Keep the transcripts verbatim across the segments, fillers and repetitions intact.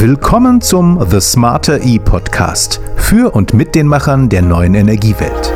Willkommen zum The Smarter E-Podcast für und mit den Machern der neuen Energiewelt.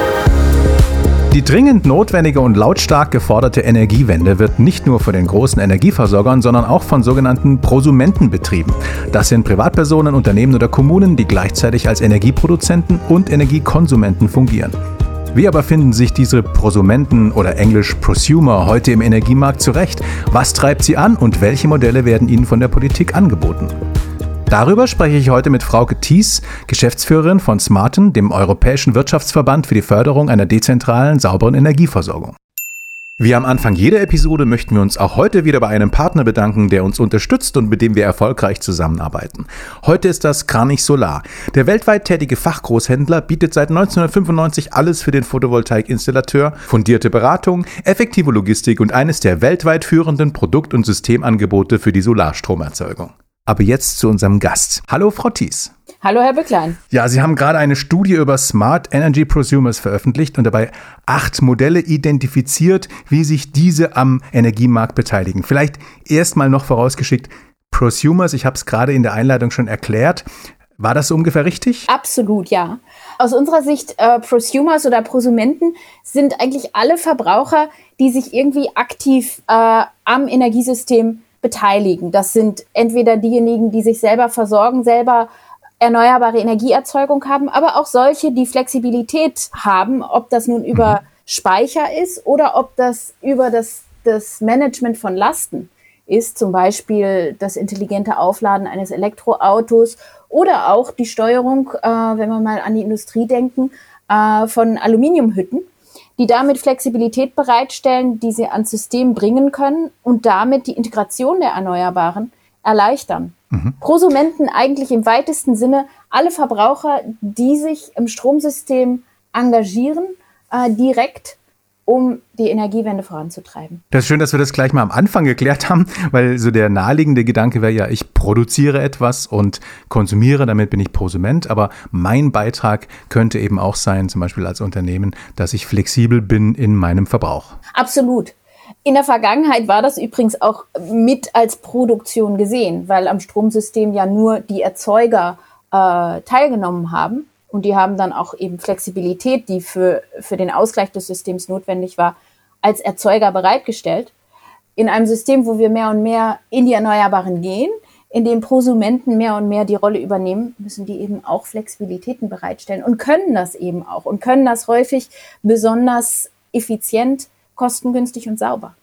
Die dringend notwendige und lautstark geforderte Energiewende wird nicht nur von den großen Energieversorgern, sondern auch von sogenannten Prosumenten betrieben. Das sind Privatpersonen, Unternehmen oder Kommunen, die gleichzeitig als Energieproduzenten und Energiekonsumenten fungieren. Wie aber finden sich diese Prosumenten oder englisch Prosumer heute im Energiemarkt zurecht? Was treibt sie an und welche Modelle werden ihnen von der Politik angeboten? Darüber spreche ich heute mit Frauke Thies, Geschäftsführerin von Smarten, dem Europäischen Wirtschaftsverband für die Förderung einer dezentralen, sauberen Energieversorgung. Wie am Anfang jeder Episode möchten wir uns auch heute wieder bei einem Partner bedanken, der uns unterstützt und mit dem wir erfolgreich zusammenarbeiten. Heute ist das Kranich Solar. Der weltweit tätige Fachgroßhändler bietet seit neunzehnhundertfünfundneunzig alles für den Photovoltaikinstallateur, fundierte Beratung, effektive Logistik und eines der weltweit führenden Produkt- und Systemangebote für die Solarstromerzeugung. Aber jetzt zu unserem Gast. Hallo Frau Thies. Hallo Herr Bücklein. Ja, Sie haben gerade eine Studie über Smart Energy Prosumers veröffentlicht und dabei acht Modelle identifiziert, wie sich diese am Energiemarkt beteiligen. Vielleicht erstmal noch vorausgeschickt, Prosumers, ich habe es gerade in der Einleitung schon erklärt. War das so ungefähr richtig? Absolut, ja. Aus unserer Sicht, äh, Prosumers oder Prosumenten sind eigentlich alle Verbraucher, die sich irgendwie aktiv äh, am Energiesystem beteiligen. Das sind entweder diejenigen, die sich selber versorgen, selber erneuerbare Energieerzeugung haben, aber auch solche, die Flexibilität haben, ob das nun über mhm. Speicher ist oder ob das über das, das Management von Lasten ist, zum Beispiel das intelligente Aufladen eines Elektroautos oder auch die Steuerung, äh, wenn wir mal an die Industrie denken, äh, von Aluminiumhütten, die damit Flexibilität bereitstellen, die sie ans System bringen können und damit die Integration der Erneuerbaren erleichtern. Mhm. Prosumenten eigentlich im weitesten Sinne alle Verbraucher, die sich im Stromsystem engagieren, äh, direkt, um die Energiewende voranzutreiben. Das ist schön, dass wir das gleich mal am Anfang geklärt haben, weil so der naheliegende Gedanke wäre ja, ich produziere etwas und konsumiere, damit bin ich Prosument, aber mein Beitrag könnte eben auch sein, zum Beispiel als Unternehmen, dass ich flexibel bin in meinem Verbrauch. Absolut. In der Vergangenheit war das übrigens auch mit als Produktion gesehen, weil am Stromsystem ja nur die Erzeuger äh, teilgenommen haben. Und die haben dann auch eben Flexibilität, die für, für den Ausgleich des Systems notwendig war, als Erzeuger bereitgestellt. In einem System, wo wir mehr und mehr in die Erneuerbaren gehen, in dem Prosumenten mehr und mehr die Rolle übernehmen, müssen die eben auch Flexibilitäten bereitstellen und können das eben auch und können das häufig besonders effizient, kostengünstig und sauber.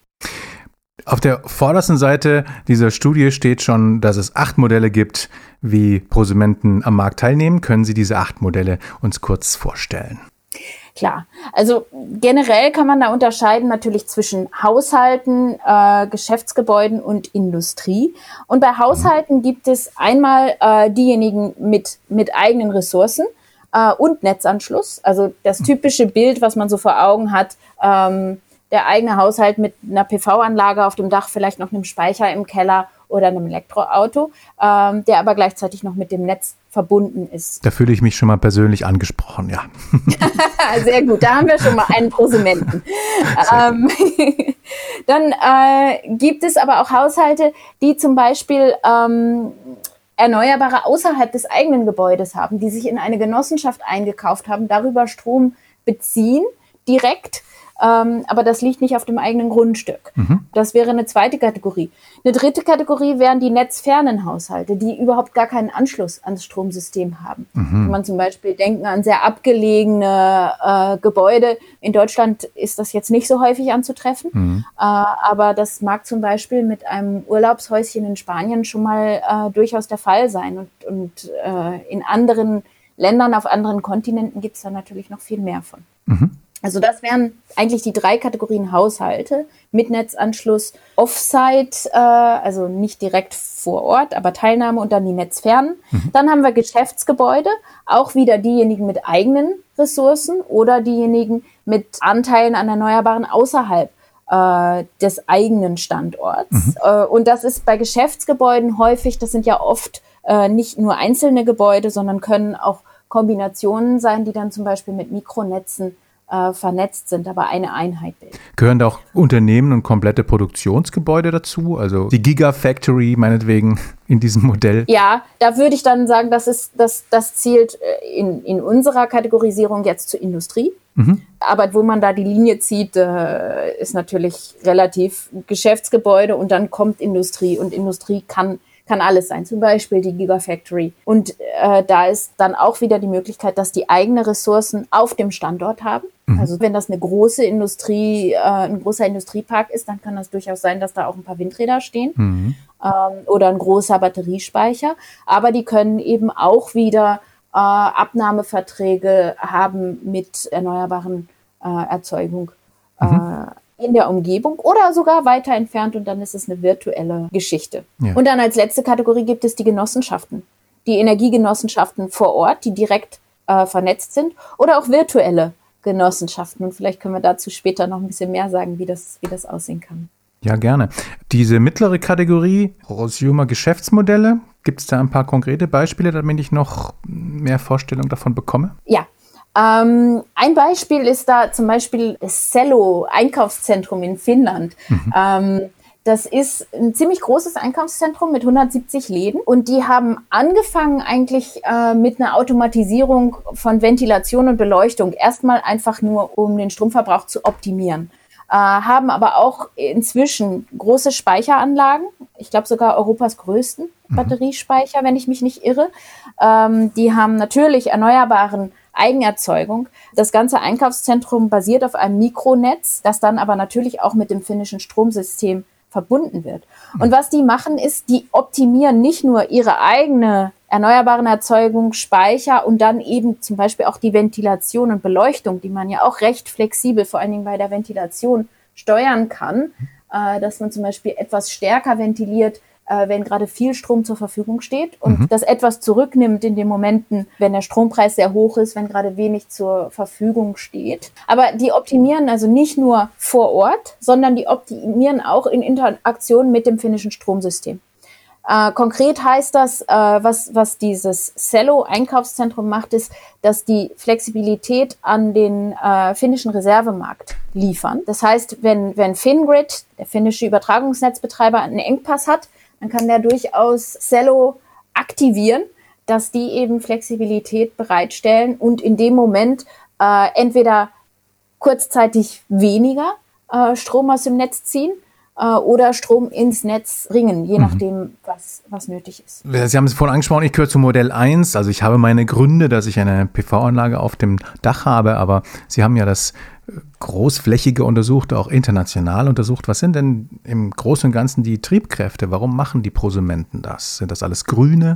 Auf der vordersten Seite dieser Studie steht schon, dass es acht Modelle gibt, wie Prosumenten am Markt teilnehmen. Können Sie diese acht Modelle uns kurz vorstellen? Klar, also generell kann man da unterscheiden natürlich zwischen Haushalten, äh, Geschäftsgebäuden und Industrie. Und bei Haushalten mhm. gibt es einmal äh, diejenigen mit, mit eigenen Ressourcen äh, und Netzanschluss. Also das typische Bild, was man so vor Augen hat, ähm, der eigene Haushalt mit einer P V-Anlage auf dem Dach, vielleicht noch einem Speicher im Keller oder einem Elektroauto, ähm, der aber gleichzeitig noch mit dem Netz verbunden ist. Da fühle ich mich schon mal persönlich angesprochen, ja. Sehr gut, da haben wir schon mal einen Prosumenten. ähm, dann äh, gibt es aber auch Haushalte, die zum Beispiel ähm, Erneuerbare außerhalb des eigenen Gebäudes haben, die sich in eine Genossenschaft eingekauft haben, darüber Strom beziehen, direkt. Ähm, aber das liegt nicht auf dem eigenen Grundstück. Mhm. Das wäre eine zweite Kategorie. Eine dritte Kategorie wären die netzfernen Haushalte, die überhaupt gar keinen Anschluss ans Stromsystem haben. Mhm. Wenn man zum Beispiel denken an sehr abgelegene äh, Gebäude. In Deutschland ist das jetzt nicht so häufig anzutreffen. Mhm. Äh, aber das mag zum Beispiel mit einem Urlaubshäuschen in Spanien schon mal äh, durchaus der Fall sein. Und, und äh, in anderen Ländern, auf anderen Kontinenten gibt es da natürlich noch viel mehr von. Mhm. Also das wären eigentlich die drei Kategorien Haushalte mit Netzanschluss, Offsite, äh, also nicht direkt vor Ort, aber Teilnahme und dann die Netzfernen. Mhm. Dann haben wir Geschäftsgebäude, auch wieder diejenigen mit eigenen Ressourcen oder diejenigen mit Anteilen an Erneuerbaren außerhalb äh, des eigenen Standorts. Mhm. Äh, und das ist bei Geschäftsgebäuden häufig, das sind ja oft äh, nicht nur einzelne Gebäude, sondern können auch Kombinationen sein, die dann zum Beispiel mit Mikronetzen äh, vernetzt sind, aber eine Einheit bilden. Gehören da auch Unternehmen und komplette Produktionsgebäude dazu? Also die Gigafactory meinetwegen in diesem Modell? Ja, da würde ich dann sagen, das ist, das, das zielt in, in unserer Kategorisierung jetzt zur Industrie. Mhm. Aber wo man da die Linie zieht, äh, ist natürlich relativ Geschäftsgebäude und dann kommt Industrie und Industrie kann kann alles sein, zum Beispiel die Gigafactory. Und äh, da ist dann auch wieder die Möglichkeit, dass die eigene Ressourcen auf dem Standort haben. Mhm. Also wenn das eine große Industrie, äh, ein großer Industriepark ist, dann kann das durchaus sein, dass da auch ein paar Windräder stehen mhm. ähm, oder ein großer Batteriespeicher. Aber die können eben auch wieder äh, Abnahmeverträge haben mit erneuerbaren äh, Erzeugung mhm. äh, in der Umgebung oder sogar weiter entfernt und dann ist es eine virtuelle Geschichte. Ja. Und dann als letzte Kategorie gibt es die Genossenschaften, die Energiegenossenschaften vor Ort, die direkt äh, vernetzt sind oder auch virtuelle Genossenschaften und vielleicht können wir dazu später noch ein bisschen mehr sagen, wie das, wie das aussehen kann. Ja, gerne. Diese mittlere Kategorie, Prosumer Geschäftsmodelle, gibt es da ein paar konkrete Beispiele, damit ich noch mehr Vorstellung davon bekomme? Ja. Ähm, ein Beispiel ist da zum Beispiel das Cello Einkaufszentrum in Finnland. Mhm. Ähm, das ist ein ziemlich großes Einkaufszentrum mit hundertsiebzig Läden und die haben angefangen eigentlich äh, mit einer Automatisierung von Ventilation und Beleuchtung. Erstmal einfach nur, um den Stromverbrauch zu optimieren. Äh, haben aber auch inzwischen große Speicheranlagen. Ich glaube sogar Europas größten mhm. Batteriespeicher, wenn ich mich nicht irre. Ähm, die haben natürlich erneuerbaren Eigenerzeugung. Das ganze Einkaufszentrum basiert auf einem Mikronetz, das dann aber natürlich auch mit dem finnischen Stromsystem verbunden wird. Und was die machen ist, die optimieren nicht nur ihre eigene erneuerbaren Erzeugung, Speicher und dann eben zum Beispiel auch die Ventilation und Beleuchtung, die man ja auch recht flexibel, vor allen Dingen bei der Ventilation, steuern kann, äh, dass man zum Beispiel etwas stärker ventiliert, wenn gerade viel Strom zur Verfügung steht und mhm. das etwas zurücknimmt in den Momenten, wenn der Strompreis sehr hoch ist, wenn gerade wenig zur Verfügung steht. Aber die optimieren also nicht nur vor Ort, sondern die optimieren auch in Interaktion mit dem finnischen Stromsystem. Äh, konkret heißt das, äh, was, was dieses Cello-Einkaufszentrum macht, ist, dass die Flexibilität an den äh, finnischen Reservemarkt liefern. Das heißt, wenn, wenn Fingrid, der finnische Übertragungsnetzbetreiber, einen Engpass hat, dann kann der durchaus Cello aktivieren, dass die eben Flexibilität bereitstellen und in dem Moment äh, entweder kurzzeitig weniger äh, Strom aus dem Netz ziehen äh, oder Strom ins Netz bringen, je mhm. nachdem, was, was nötig ist. Sie haben es vorhin angesprochen, ich gehöre zu Modell eins, also ich habe meine Gründe, dass ich eine P V-Anlage auf dem Dach habe, aber Sie haben ja das großflächige untersucht, auch international untersucht. Was sind denn im Großen und Ganzen die Triebkräfte? Warum machen die Prosumenten das? Sind das alles Grüne?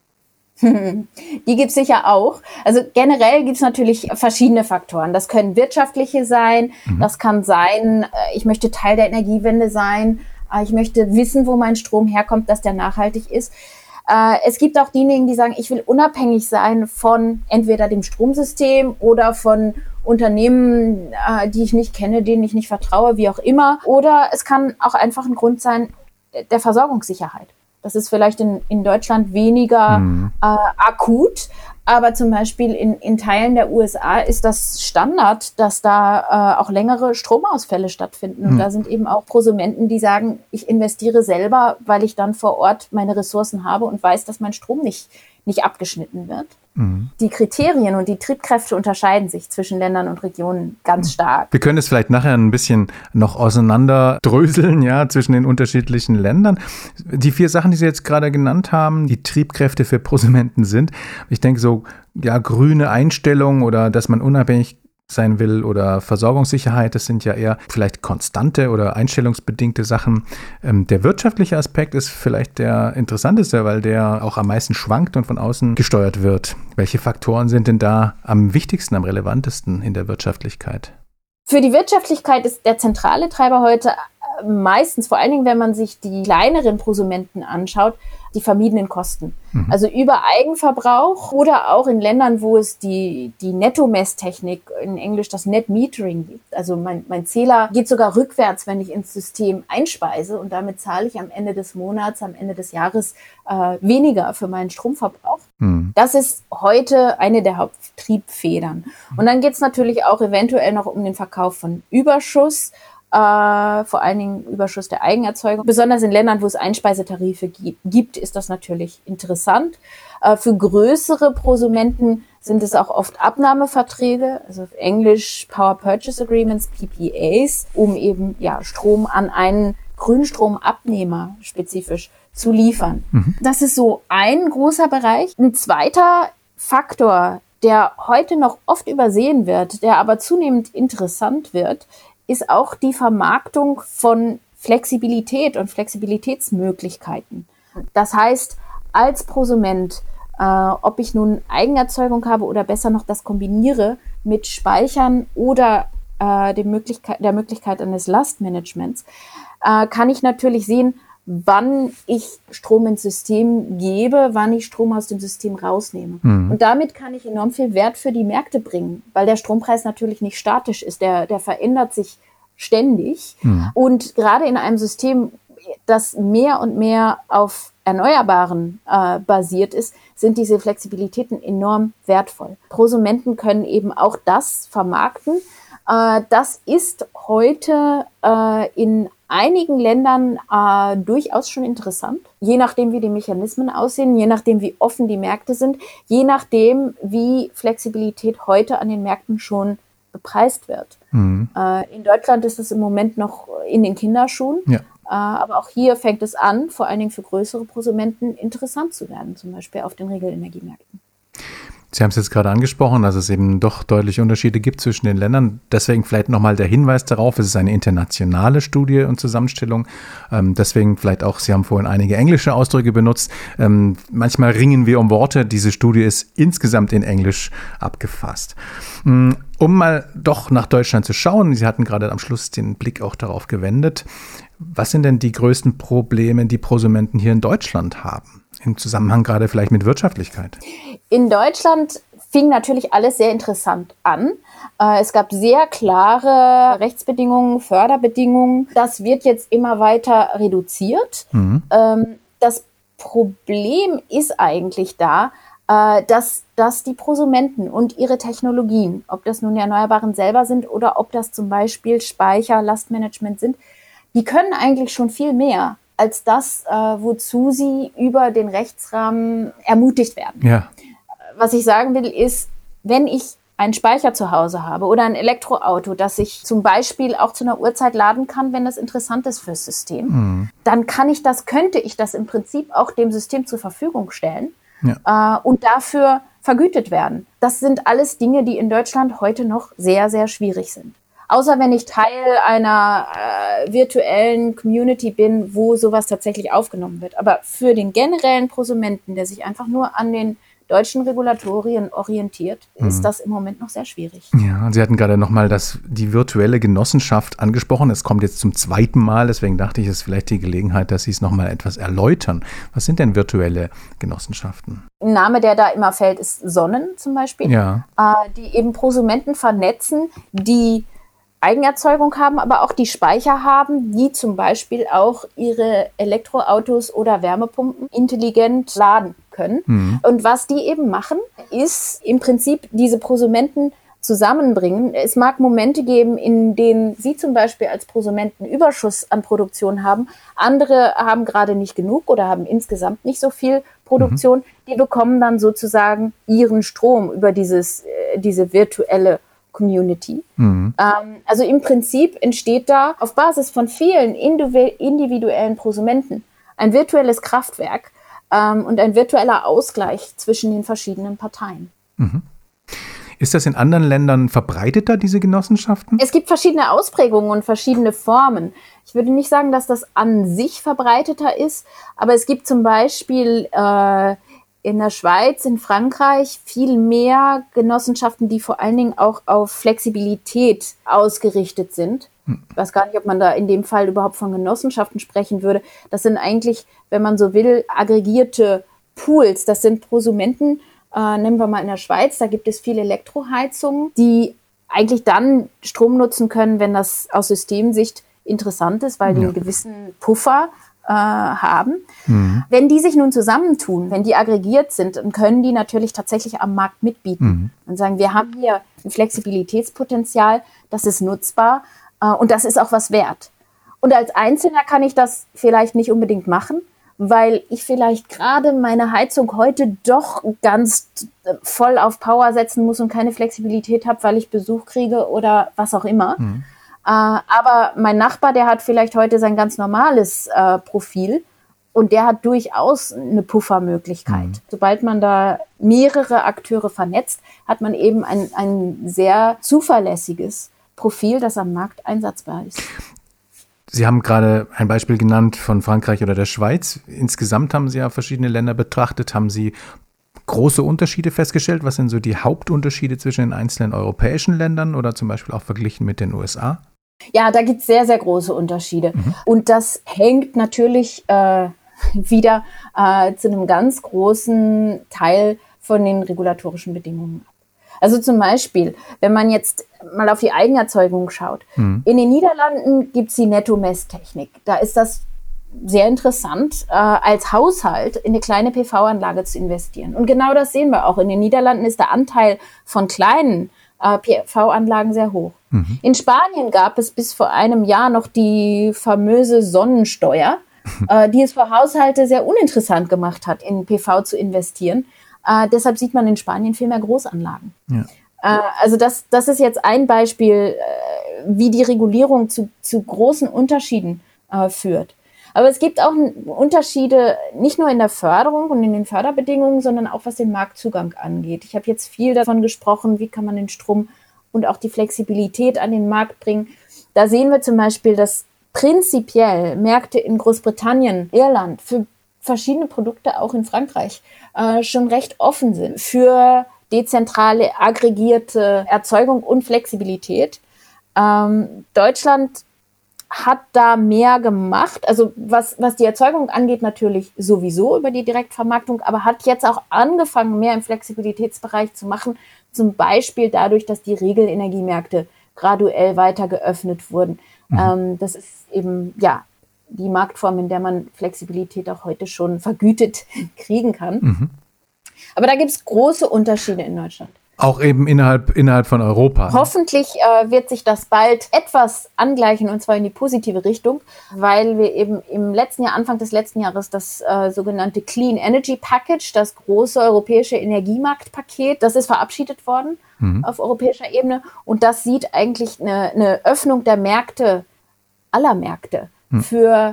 Die gibt es sicher auch. Also generell gibt es natürlich verschiedene Faktoren. Das können wirtschaftliche sein, mhm. das kann sein, ich möchte Teil der Energiewende sein, ich möchte wissen, wo mein Strom herkommt, dass der nachhaltig ist. Es gibt auch diejenigen, die sagen, ich will unabhängig sein von entweder dem Stromsystem oder von Unternehmen, die ich nicht kenne, denen ich nicht vertraue, wie auch immer. Oder es kann auch einfach ein Grund sein der Versorgungssicherheit. Das ist vielleicht in, in Deutschland weniger mhm. äh, akut, aber zum Beispiel in, in Teilen der U S A ist das Standard, dass da äh, auch längere Stromausfälle stattfinden. Und mhm. da sind eben auch Prosumenten, die sagen, ich investiere selber, weil ich dann vor Ort meine Ressourcen habe und weiß, dass mein Strom nicht, nicht abgeschnitten wird. Mhm. Die Kriterien und die Triebkräfte unterscheiden sich zwischen Ländern und Regionen ganz stark. Wir können es vielleicht nachher ein bisschen noch auseinanderdröseln, ja, zwischen den unterschiedlichen Ländern. Die vier Sachen, die Sie jetzt gerade genannt haben, die Triebkräfte für Prosumenten sind, ich denke so, ja, grüne Einstellung oder dass man unabhängig sein will oder Versorgungssicherheit, das sind ja eher vielleicht konstante oder einstellungsbedingte Sachen. Ähm, der wirtschaftliche Aspekt ist vielleicht der interessanteste, weil der auch am meisten schwankt und von außen gesteuert wird. Welche Faktoren sind denn da am wichtigsten, am relevantesten in der Wirtschaftlichkeit? Für die Wirtschaftlichkeit ist der zentrale Treiber heute meistens, vor allen Dingen, wenn man sich die kleineren Prosumenten anschaut, die vermiedenen Kosten. Mhm. Also über Eigenverbrauch oder auch in Ländern, wo es die, die Nettomesstechnik, in Englisch das Net Metering gibt. Also mein, mein Zähler geht sogar rückwärts, wenn ich ins System einspeise und damit zahle ich am Ende des Monats, am Ende des Jahres äh, weniger für meinen Stromverbrauch. Mhm. Das ist heute eine der Haupttriebfedern. Und dann geht es natürlich auch eventuell noch um den Verkauf von Überschuss, Äh, vor allen Dingen Überschuss der Eigenerzeugung. Besonders in Ländern, wo es Einspeisetarife gibt, ist das natürlich interessant. Äh, für größere Prosumenten sind es auch oft Abnahmeverträge, also auf Englisch Power Purchase Agreements, P P As, um eben ja Strom an einen Grünstromabnehmer spezifisch zu liefern. Mhm. Das ist so ein großer Bereich. Ein zweiter Faktor, der heute noch oft übersehen wird, der aber zunehmend interessant wird, ist auch die Vermarktung von Flexibilität und Flexibilitätsmöglichkeiten. Das heißt, als Prosument, äh, ob ich nun Eigenerzeugung habe oder besser noch das kombiniere mit Speichern oder äh, die Möglichkeit, der Möglichkeit eines Lastmanagements, äh, kann ich natürlich sehen, wann ich Strom ins System gebe, wann ich Strom aus dem System rausnehme. Mhm. Und damit kann ich enorm viel Wert für die Märkte bringen, weil der Strompreis natürlich nicht statisch ist, der, der verändert sich ständig. Mhm. Und gerade in einem System, das mehr und mehr auf Erneuerbaren äh, basiert ist, sind diese Flexibilitäten enorm wertvoll. Prosumenten können eben auch das vermarkten. Äh, das ist heute äh, in einigen Ländern äh, durchaus schon interessant, je nachdem, wie die Mechanismen aussehen, je nachdem, wie offen die Märkte sind, je nachdem, wie Flexibilität heute an den Märkten schon bepreist wird. Mhm. Äh, in Deutschland ist es im Moment noch in den Kinderschuhen, ja. äh, aber auch hier fängt es an, vor allen Dingen für größere Prosumenten interessant zu werden, zum Beispiel auf den Regelenergiemärkten. Sie haben es jetzt gerade angesprochen, dass es eben doch deutliche Unterschiede gibt zwischen den Ländern. Deswegen vielleicht nochmal der Hinweis darauf, es ist eine internationale Studie und Zusammenstellung. Ähm, deswegen vielleicht auch, Sie haben vorhin einige englische Ausdrücke benutzt. Ähm, manchmal ringen wir um Worte. Diese Studie ist insgesamt in Englisch abgefasst. Um mal doch nach Deutschland zu schauen, Sie hatten gerade am Schluss den Blick auch darauf gewendet. Was sind denn die größten Probleme, die Prosumenten hier in Deutschland haben? Im Zusammenhang gerade vielleicht mit Wirtschaftlichkeit? In Deutschland fing natürlich alles sehr interessant an. Es gab sehr klare Rechtsbedingungen, Förderbedingungen. Das wird jetzt immer weiter reduziert. Mhm. Das Problem ist eigentlich da, dass, dass die Prosumenten und ihre Technologien, ob das nun die Erneuerbaren selber sind oder ob das zum Beispiel Speicher, Lastmanagement sind, die können eigentlich schon viel mehr als das, äh, wozu sie über den Rechtsrahmen ermutigt werden. Ja. Was ich sagen will, ist, wenn ich einen Speicher zu Hause habe oder ein Elektroauto, das ich zum Beispiel auch zu einer Uhrzeit laden kann, wenn das interessant ist fürs System, mhm. dann kann ich das, könnte ich das im Prinzip auch dem System zur Verfügung stellen ja. äh, und dafür vergütet werden. Das sind alles Dinge, die in Deutschland heute noch sehr, sehr schwierig sind. Außer wenn ich Teil einer äh, virtuellen Community bin, wo sowas tatsächlich aufgenommen wird. Aber für den generellen Prosumenten, der sich einfach nur an den deutschen Regulatorien orientiert, ist mhm. das im Moment noch sehr schwierig. Ja, und Sie hatten gerade nochmal das, die virtuelle Genossenschaft angesprochen. Es kommt jetzt zum zweiten Mal, deswegen dachte ich, es ist vielleicht die Gelegenheit, dass Sie es nochmal etwas erläutern. Was sind denn virtuelle Genossenschaften? Ein Name, der da immer fällt, ist Sonnen zum Beispiel, ja. äh, die eben Prosumenten vernetzen, die Eigenerzeugung haben, aber auch die Speicher haben, die zum Beispiel auch ihre Elektroautos oder Wärmepumpen intelligent laden können. Mhm. Und was die eben machen, ist im Prinzip diese Prosumenten zusammenbringen. Es mag Momente geben, in denen Sie zum Beispiel als Prosumenten Überschuss an Produktion haben. Andere haben gerade nicht genug oder haben insgesamt nicht so viel Produktion. Mhm. Die bekommen dann sozusagen ihren Strom über dieses, äh, diese virtuelle Community. Mhm. Ähm, also im Prinzip entsteht da auf Basis von vielen individuellen Prosumenten ein virtuelles Kraftwerk ähm, und ein virtueller Ausgleich zwischen den verschiedenen Parteien. Mhm. Ist das in anderen Ländern verbreiteter, diese Genossenschaften? Es gibt verschiedene Ausprägungen und verschiedene Formen. Ich würde nicht sagen, dass das an sich verbreiteter ist, aber es gibt zum Beispiel äh, in der Schweiz, in Frankreich viel mehr Genossenschaften, die vor allen Dingen auch auf Flexibilität ausgerichtet sind. Ich weiß gar nicht, ob man da in dem Fall überhaupt von Genossenschaften sprechen würde. Das sind eigentlich, wenn man so will, aggregierte Pools. Das sind Prosumenten, äh, nehmen wir mal in der Schweiz, da gibt es viele Elektroheizungen, die eigentlich dann Strom nutzen können, wenn das aus Systemsicht interessant ist, weil die ja. einen gewissen Puffer äh, haben. Mhm. Wenn die sich nun zusammentun, wenn die aggregiert sind, dann können die natürlich tatsächlich am Markt mitbieten mhm. und sagen, wir haben hier ein Flexibilitätspotenzial, das ist nutzbar äh, und das ist auch was wert. Und als Einzelner kann ich das vielleicht nicht unbedingt machen, weil ich vielleicht gerade meine Heizung heute doch ganz voll auf Power setzen muss und keine Flexibilität habe, weil ich Besuch kriege oder was auch immer. Mhm. Äh, aber mein Nachbar, der hat vielleicht heute sein ganz normales äh, Profil und der hat durchaus eine Puffermöglichkeit. Mhm. Sobald man da mehrere Akteure vernetzt, hat man eben ein, ein sehr zuverlässiges Profil, das am Markt einsatzbar ist. Sie haben gerade ein Beispiel genannt von Frankreich oder der Schweiz. Insgesamt haben Sie ja verschiedene Länder betrachtet. Haben Sie große Unterschiede festgestellt? Was sind so die Hauptunterschiede zwischen den einzelnen europäischen Ländern oder zum Beispiel auch verglichen mit den U S A? Ja, da gibt es sehr, sehr große Unterschiede. Mhm. Und das hängt natürlich äh, wieder äh, zu einem ganz großen Teil von den regulatorischen Bedingungen ab. Also zum Beispiel, wenn man jetzt mal auf die Eigenerzeugung schaut. Mhm. In den Niederlanden gibt es die Nettomesstechnik. Da ist das sehr interessant, äh, als Haushalt in eine kleine P V-Anlage zu investieren. Und genau das sehen wir auch. In den Niederlanden ist der Anteil von kleinen äh, P V-Anlagen sehr hoch. Mhm. In Spanien gab es bis vor einem Jahr noch die famöse Sonnensteuer, äh, die es für Haushalte sehr uninteressant gemacht hat, in P V zu investieren. Äh, deshalb sieht man in Spanien viel mehr Großanlagen. Ja. Äh, also das, das ist jetzt ein Beispiel, äh, wie die Regulierung zu, zu großen Unterschieden äh, führt. Aber es gibt auch Unterschiede nicht nur in der Förderung und in den Förderbedingungen, sondern auch was den Marktzugang angeht. Ich habe jetzt viel davon gesprochen, wie kann man den Strom und auch die Flexibilität an den Markt bringen. Da sehen wir zum Beispiel, dass prinzipiell Märkte in Großbritannien, Irland, für verschiedene Produkte auch in Frankreich äh, schon recht offen sind für dezentrale, aggregierte Erzeugung und Flexibilität. Ähm, Deutschland hat da mehr gemacht, also was, was die Erzeugung angeht, natürlich sowieso über die Direktvermarktung, aber hat jetzt auch angefangen, mehr im Flexibilitätsbereich zu machen, zum Beispiel dadurch, dass die Regelenergiemärkte graduell weiter geöffnet wurden. Mhm. Ähm, das ist eben, ja, die Marktform, in der man Flexibilität auch heute schon vergütet kriegen kann. Mhm. Aber da gibt es große Unterschiede in Deutschland. Auch eben innerhalb, innerhalb von Europa. Hoffentlich äh, wird sich das bald etwas angleichen, und zwar in die positive Richtung, weil wir eben im letzten Jahr, Anfang des letzten Jahres, das äh, sogenannte Clean Energy Package, das große europäische Energiemarktpaket, das ist verabschiedet worden mhm. auf europäischer Ebene. Und das sieht eigentlich eine, eine Öffnung der Märkte, aller Märkte, mhm. für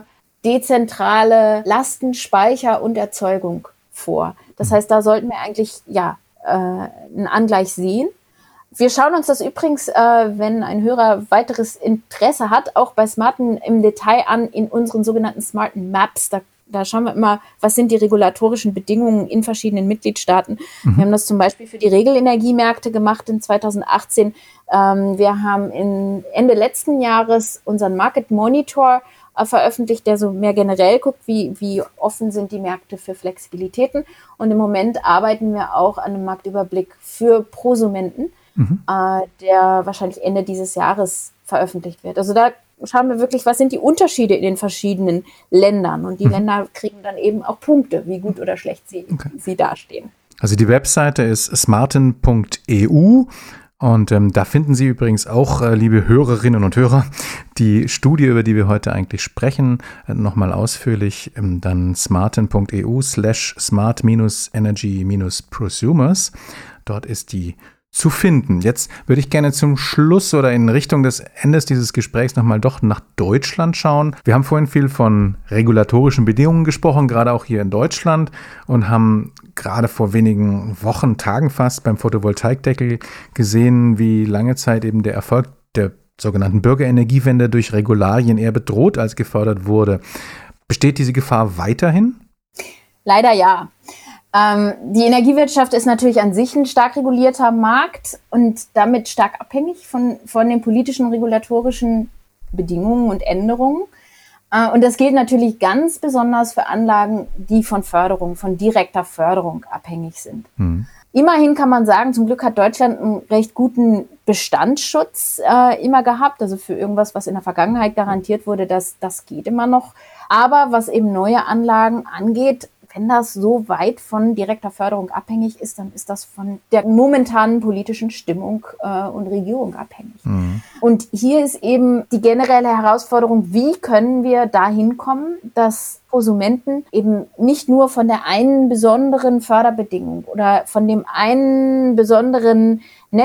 dezentrale Lastenspeicher und Erzeugung vor. Das heißt, da sollten wir eigentlich, ja, einen Angleich sehen. Wir schauen uns das übrigens, äh, wenn ein Hörer weiteres Interesse hat, auch bei Smarten im Detail an in unseren sogenannten Smarten Maps. Da, da schauen wir immer, was sind die regulatorischen Bedingungen in verschiedenen Mitgliedstaaten. Mhm. Wir haben das zum Beispiel für die Regelenergiemärkte gemacht in zweitausendachtzehn. Ähm, wir haben in Ende letzten Jahres unseren Market Monitor veröffentlicht, der so mehr generell guckt, wie, wie offen sind die Märkte für Flexibilitäten. Und im Moment arbeiten wir auch an einem Marktüberblick für Prosumenten, mhm. äh, der wahrscheinlich Ende dieses Jahres veröffentlicht wird. Also da schauen wir wirklich, was sind die Unterschiede in den verschiedenen Ländern. Und die mhm. Länder kriegen dann eben auch Punkte, wie gut oder schlecht sie, okay. sie dastehen. Also die Webseite ist smarten punkt e u. Und ähm, da finden Sie übrigens auch, äh, liebe Hörerinnen und Hörer, die Studie, über die wir heute eigentlich sprechen, äh, nochmal ausführlich, ähm, dann smarten punkt e u slash smart energy prosumers. Dort ist die zu finden. Jetzt würde ich gerne zum Schluss oder in Richtung des Endes dieses Gesprächs nochmal doch nach Deutschland schauen. Wir haben vorhin viel von regulatorischen Bedingungen gesprochen, gerade auch hier in Deutschland, und haben gerade vor wenigen Wochen, Tagen fast beim Photovoltaikdeckel gesehen, wie lange Zeit eben der Erfolg der sogenannten Bürgerenergiewende durch Regularien eher bedroht als gefördert wurde. Besteht diese Gefahr weiterhin? Leider ja. Ähm, die Energiewirtschaft ist natürlich an sich ein stark regulierter Markt und damit stark abhängig von, von den politischen und regulatorischen Bedingungen und Änderungen. Äh, und das gilt natürlich ganz besonders für Anlagen, die von Förderung, von direkter Förderung abhängig sind. Mhm. Immerhin kann man sagen, zum Glück hat Deutschland einen recht guten Bestandsschutz äh, immer gehabt. Also für irgendwas, was in der Vergangenheit garantiert wurde, das, das geht immer noch. Aber was eben neue Anlagen angeht, wenn das so weit von direkter Förderung abhängig ist, dann ist das von der momentanen politischen Stimmung äh, und Regierung abhängig. Mhm. Und hier ist eben die generelle Herausforderung, wie können wir dahin kommen, dass Prosumenten eben nicht nur von der einen besonderen Förderbedingung oder von dem einen besonderen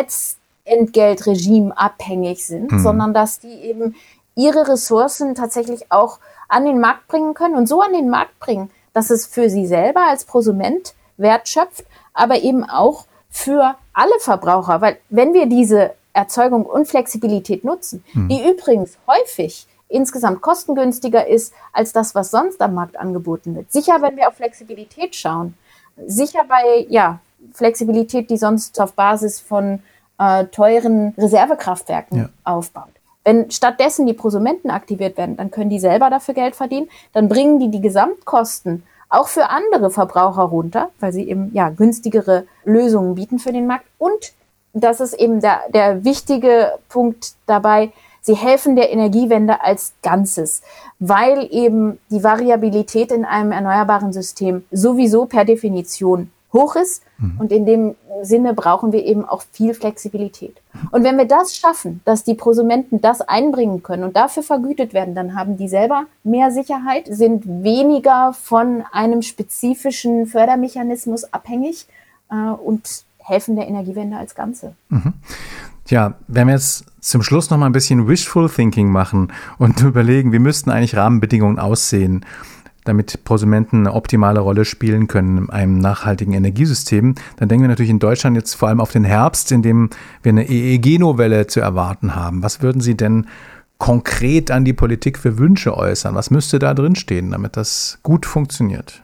Netzentgeltregime abhängig sind, mhm. sondern dass die eben ihre Ressourcen tatsächlich auch an den Markt bringen können und so an den Markt bringen, dass es für sie selber als Prosument Wert schöpft, aber eben auch für alle Verbraucher. Weil wenn wir diese Erzeugung und Flexibilität nutzen, hm. die übrigens häufig insgesamt kostengünstiger ist als das, was sonst am Markt angeboten wird. Sicher, wenn wir auf Flexibilität schauen. Sicher bei ja Flexibilität, die sonst auf Basis von äh, teuren Reservekraftwerken ja. aufbaut. Wenn stattdessen die Prosumenten aktiviert werden, dann können die selber dafür Geld verdienen, dann bringen die die Gesamtkosten auch für andere Verbraucher runter, weil sie eben ja günstigere Lösungen bieten für den Markt. Und das ist eben der, der wichtige Punkt dabei, sie helfen der Energiewende als Ganzes, weil eben die Variabilität in einem erneuerbaren System sowieso per Definition hoch ist. Mhm. Und in dem Sinne brauchen wir eben auch viel Flexibilität. Und wenn wir das schaffen, dass die Prosumenten das einbringen können und dafür vergütet werden, dann haben die selber mehr Sicherheit, sind weniger von einem spezifischen Fördermechanismus abhängig äh, und helfen der Energiewende als Ganze. Mhm. Ja, wenn wir jetzt zum Schluss noch mal ein bisschen Wishful Thinking machen und überlegen, wie müssten eigentlich Rahmenbedingungen aussehen, damit Prosumenten eine optimale Rolle spielen können in einem nachhaltigen Energiesystem, dann denken wir natürlich in Deutschland jetzt vor allem auf den Herbst, in dem wir eine E E G-Novelle zu erwarten haben. Was würden Sie denn konkret an die Politik für Wünsche äußern? Was müsste da drin stehen, damit das gut funktioniert?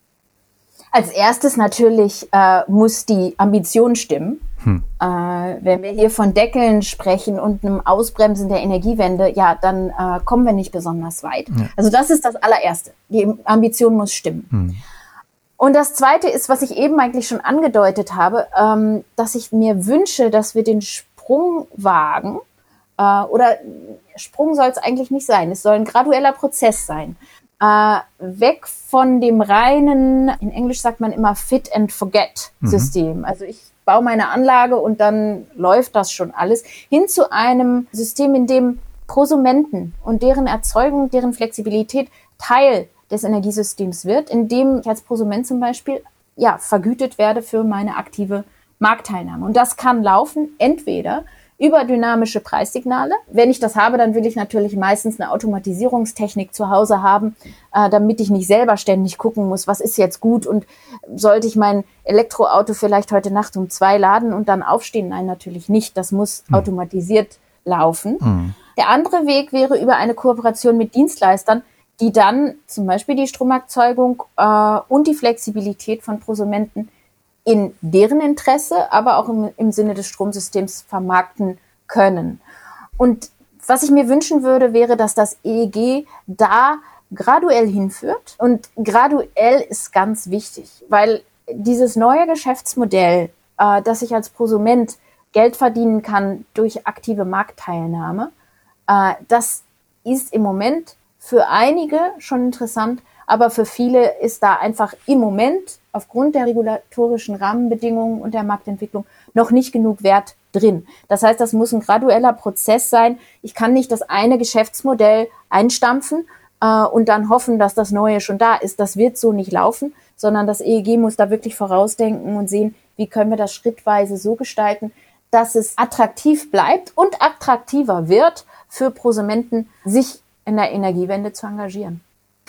Als erstes natürlich äh, muss die Ambition stimmen. Hm. Äh, wenn wir hier von Deckeln sprechen und einem Ausbremsen der Energiewende, ja, dann äh, kommen wir nicht besonders weit. Ja. Also das ist das allererste. Die Ambition muss stimmen. Hm. Und das Zweite ist, was ich eben eigentlich schon angedeutet habe, ähm, dass ich mir wünsche, dass wir den Sprung wagen, äh, oder Sprung soll es eigentlich nicht sein, es soll ein gradueller Prozess sein. Uh, weg von dem reinen, in Englisch sagt man immer Fit-and-Forget-System. Mhm. Also ich baue meine Anlage und dann läuft das schon alles, hin zu einem System, in dem Prosumenten und deren Erzeugung, deren Flexibilität Teil des Energiesystems wird, in dem ich als Prosument zum Beispiel ja vergütet werde für meine aktive Marktteilnahme. Und das kann laufen entweder über dynamische Preissignale. Wenn ich das habe, dann will ich natürlich meistens eine Automatisierungstechnik zu Hause haben, äh, damit ich nicht selber ständig gucken muss, was ist jetzt gut und sollte ich mein Elektroauto vielleicht heute Nacht um zwei laden und dann aufstehen? Nein, natürlich nicht. Das muss mhm. automatisiert laufen. Mhm. Der andere Weg wäre über eine Kooperation mit Dienstleistern, die dann zum Beispiel die Stromerzeugung äh, und die Flexibilität von Prosumenten in deren Interesse, aber auch im, im Sinne des Stromsystems vermarkten können. Und was ich mir wünschen würde, wäre, dass das E E G da graduell hinführt. Und graduell ist ganz wichtig, weil dieses neue Geschäftsmodell, äh, dass ich als Prosument Geld verdienen kann durch aktive Marktteilnahme, äh, das ist im Moment für einige schon interessant, aber für viele ist da einfach im Moment aufgrund der regulatorischen Rahmenbedingungen und der Marktentwicklung noch nicht genug Wert drin. Das heißt, das muss ein gradueller Prozess sein. Ich kann nicht das eine Geschäftsmodell einstampfen äh, und dann hoffen, dass das neue schon da ist. Das wird so nicht laufen, sondern das E E G muss da wirklich vorausdenken und sehen, wie können wir das schrittweise so gestalten, dass es attraktiv bleibt und attraktiver wird für Prosumenten, sich in der Energiewende zu engagieren.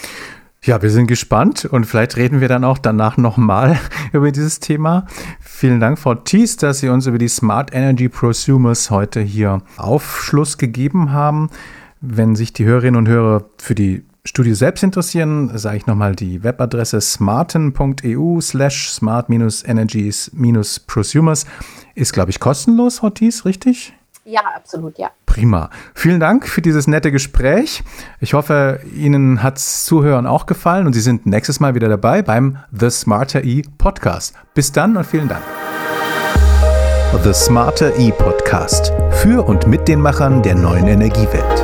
Ja, wir sind gespannt und vielleicht reden wir dann auch danach nochmal über dieses Thema. Vielen Dank, Frau Thies, dass Sie uns über die Smart Energy Prosumers heute hier Aufschluss gegeben haben. Wenn sich die Hörerinnen und Hörer für die Studio selbst interessieren, sage ich nochmal die Webadresse smarten.eu slash smart-energies-prosumers ist, glaube ich, kostenlos, Frau Thies, richtig? Ja, absolut, ja. Prima. Vielen Dank für dieses nette Gespräch. Ich hoffe, Ihnen hat's Zuhören auch gefallen und Sie sind nächstes Mal wieder dabei beim The Smarter E Podcast. Bis dann und vielen Dank. The Smarter E Podcast. Für und mit den Machern der neuen Energiewelt.